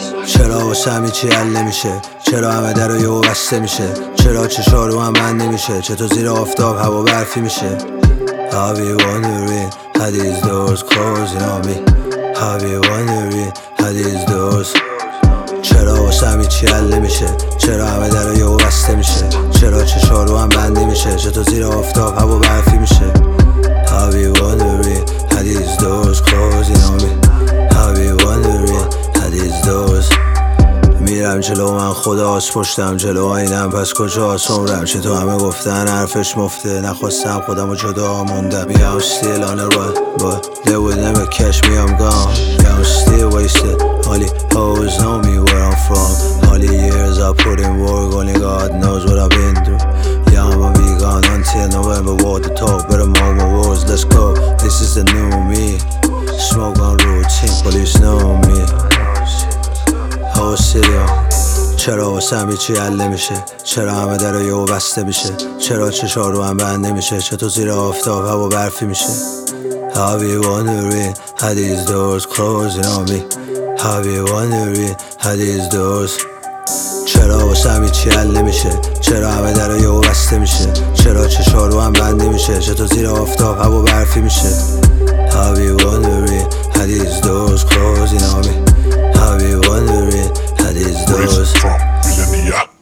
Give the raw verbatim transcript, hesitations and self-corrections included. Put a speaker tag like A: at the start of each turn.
A: چرا واسه همه چی حل نمیشه؟ چرا همه در و یهو بسته میشه؟ چرا چشا رو هم بند نمیشه؟ چطور زیر آفتاب هوا برفی میشه؟ How you wondering how these doors closing on me? How you wondering how these doors چرا واسه همه چی حل نمیشه؟ چرا همه در و یهو بسته میشه؟ چرا چشا رو هم بند نمیشه؟ چطور زیر آفتاب هوا برفی میشه؟ How you wondering how these doors closing on me? How you wondering how these doors میرم جلو من خداست پشتم جلو آینم پس کجاست عمرم چه تو همه گفتن حرفش مفته نخواستم خودمو جدا موندم Yeah I'm still on the run but they would never catch me I'm gone Yeah I'm still wasted Only hoes know me where I'm from All the years I put in work only God knows what I've been through Yeah I'ma be gone until November what to talk better more my words let's go This is the new me Smoke on routine police know me چرا واسه همه چی حل نمیشه؟ چرا همه در و یهو بسته میشه؟ چرا چشا رو هم بند نمیشه؟ چطور زیر آفتاب هوا برفی میشه؟ How you wondering how these doors closing on me? How you wondering how these doors چرا واسه همه چی حل نمیشه؟ چرا همه در و یهو بسته میشه؟ چرا چشا رو هم بند نمیشه؟ چطور زیر آفتاب هوا برفی میشه؟ How you wondering how these doors closing on me? How you wondering how these doors